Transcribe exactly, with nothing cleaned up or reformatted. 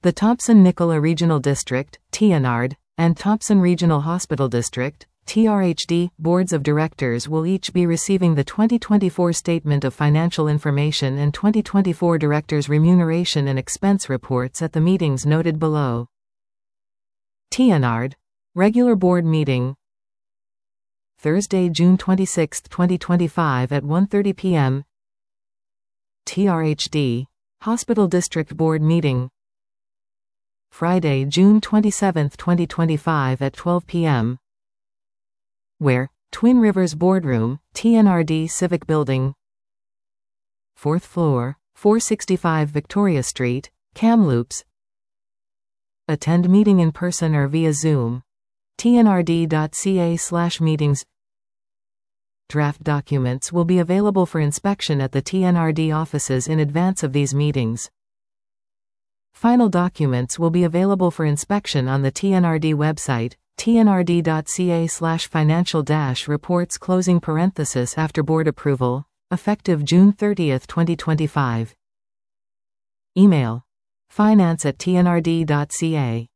The Thompson-Nicola Regional District, T N R D, and Thompson Regional Hospital District, T R H D, boards of directors will each be receiving the twenty twenty-four Statement of Financial Information and twenty twenty-four Directors' Remuneration and Expense Reports at the meetings noted below. T N R D, Regular Board Meeting, Thursday, June twenty-sixth, twenty twenty-five at one thirty p m T R H D, Hospital District Board Meeting, Friday, June twenty-seventh, twenty twenty-five at twelve p m Where? Twin Rivers Boardroom, T N R D Civic Building, fourth floor, four sixty-five Victoria Street, Kamloops. Attend meeting in person or via Zoom. T N R D dot C A slash meetings. Draft documents will be available for inspection at the T N R D offices in advance of these meetings. Final documents will be available for inspection on the T N R D website, T N R D dot C A slash financial dash reports closing parenthesis after board approval, effective June thirtieth, twenty twenty-five. Email: finance at T N R D dot C A.